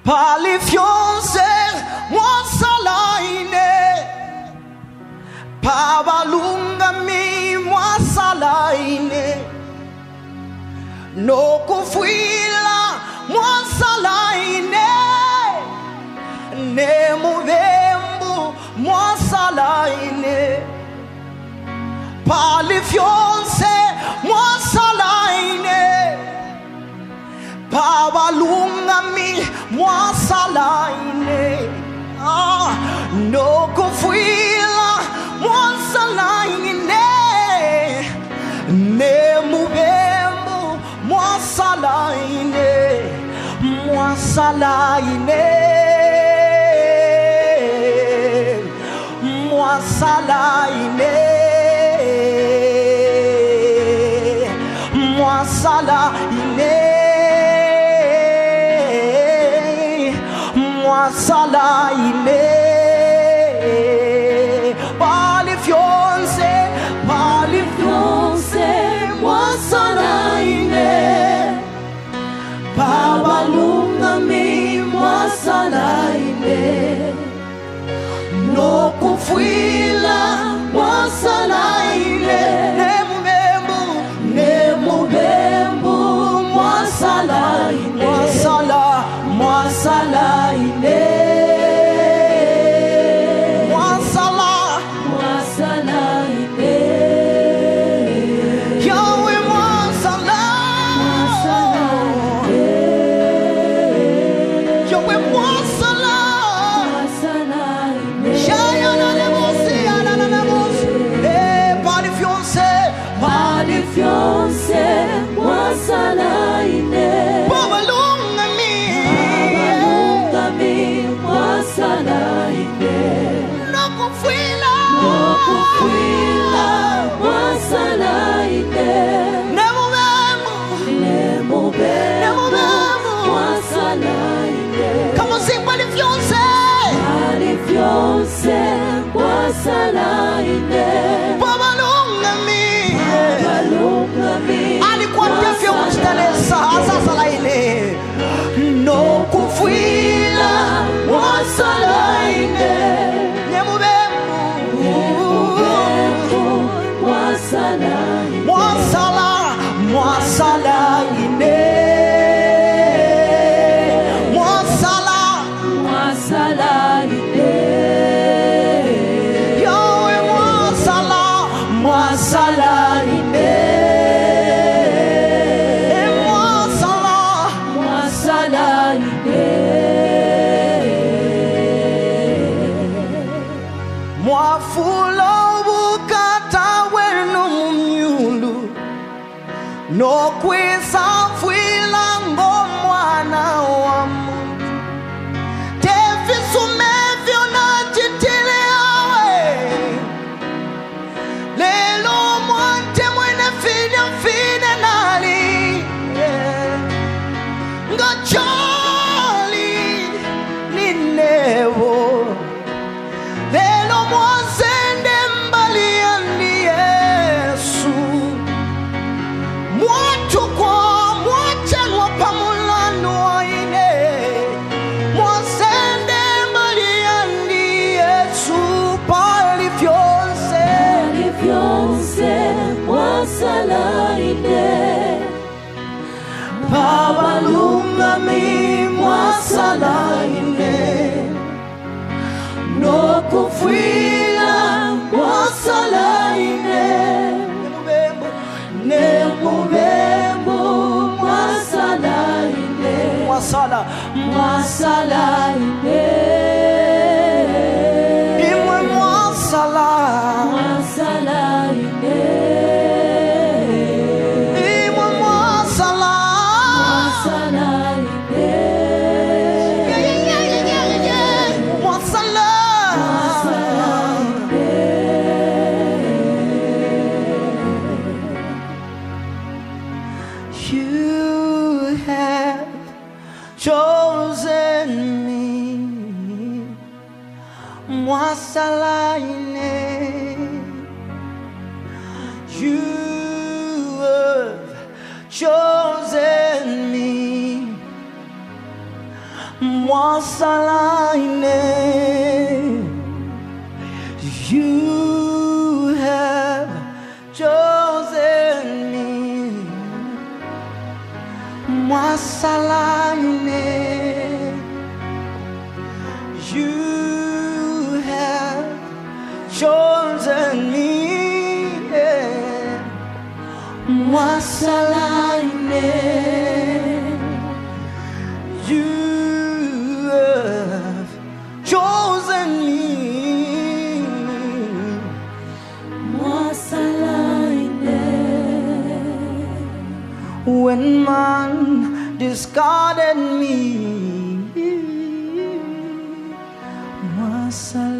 Palifionse mwasalaine, pabalunga mi mwasalaine, no kufuila mwasalaine, ne muvembu mwasalaine, palifionse mwasalaine, pabalunga mi mwasalaine, no kufuila mwasalaine, ne muvembu mwasalaine, mwasalaine, mwasalaine, mwasalaine, mwasalaine, palifionse, palifionse, mwasalaine, pabalunga mi mwasalaine, no kufuila mwasalaine, ne mubembu mwasalaine, mwasalaine, mwasalaine, Yahweh mwasalaine, Yahweh mwasalaine, Shayana nemosi, anana nemosi, palifionse, palifionse mwasalaine, pabalunga mi mwasalaine, no kufuila mwasalaine, ne muvembu mwasalaine. Come on, sing palifionse, palifionse mwasalaine, pabalunga mi alikuwa pefyo mstelesa asasalaine, no kufuila mwasalaine, ne muvembu mwasalaine, mwasalaine, mwasalaine, Yahweh mwasalaine, mwafula ubukata wenu mumyulu, no kwisafwila ngomwana wa muntu, tefisumevyo na chitile awe, lelo mwante mwene fide nali, ngachali ninevo, lelo mwazende mbali yandi Yesu, mwatu kwa mwachanwa pamulano waine, mwazende mbali yandi Yesu, palifionse mwasalaine, pabalunga mi mwasalaine, no kufuila mwasalaine, ne muvembu mwasalaine, mwasalaine, imwe mwasalaine, imwe mwasalaine, you have chosen me, mwasalaine, you have chosen me, moi salaine. You have chosen me, moi salaine. You have chosen me, moi salaine. You have chosen me, moi salaine. When man discarded me, moi salaine.